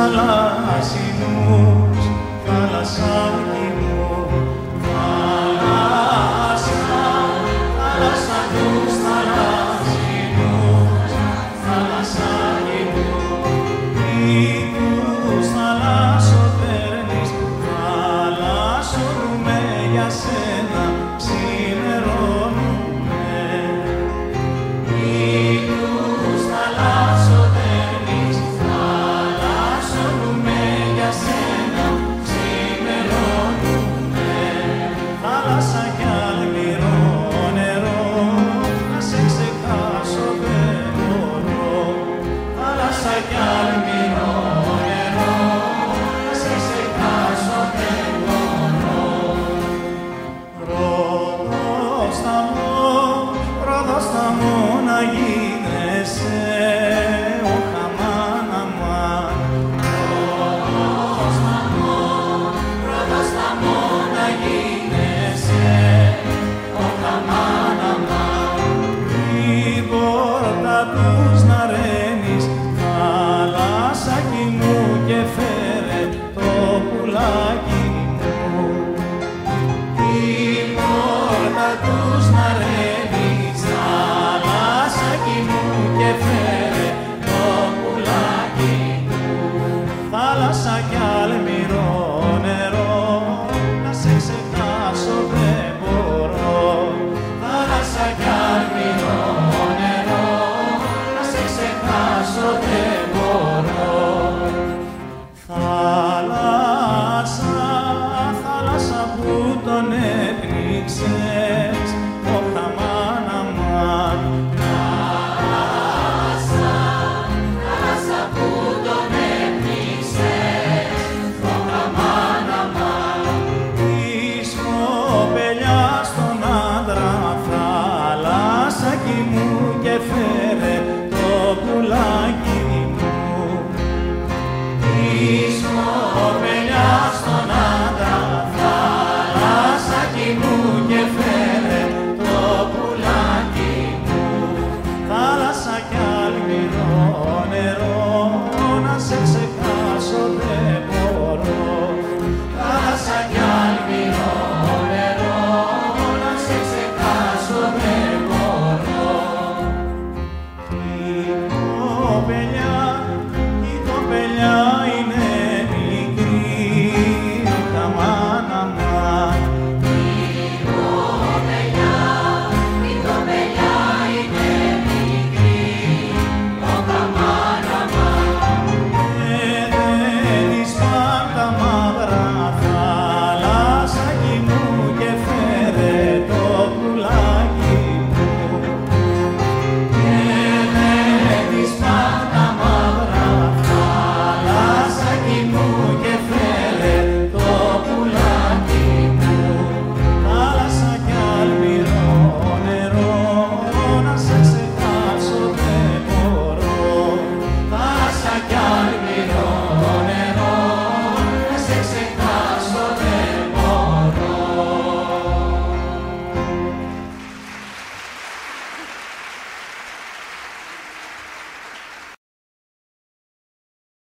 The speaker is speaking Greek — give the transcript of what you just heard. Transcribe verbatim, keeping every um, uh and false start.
θαλάσσινους, θάλασσάκι μου, θάλασσα, θάλασσα τους θαλάσσινους, θάλασσάκι μου, τι τους θαλάσσοφέρνεις, θαλάσσονουμαι για σένα, ξημερώνουμε. Τι τους θαλάσσοφέρνεις, θαλάσσονουμαι για σένα, ξημερώνουμε. Θάλασσα κι αλμυρό νερό, να σε ξεχάσω δεν μπορώ. Θάλασσα κι αλμυρό νερό, να σε ξεχάσω δεν μπορώ. Ρόδος θα μου, Ρόδος θα μου να γίνεσαι,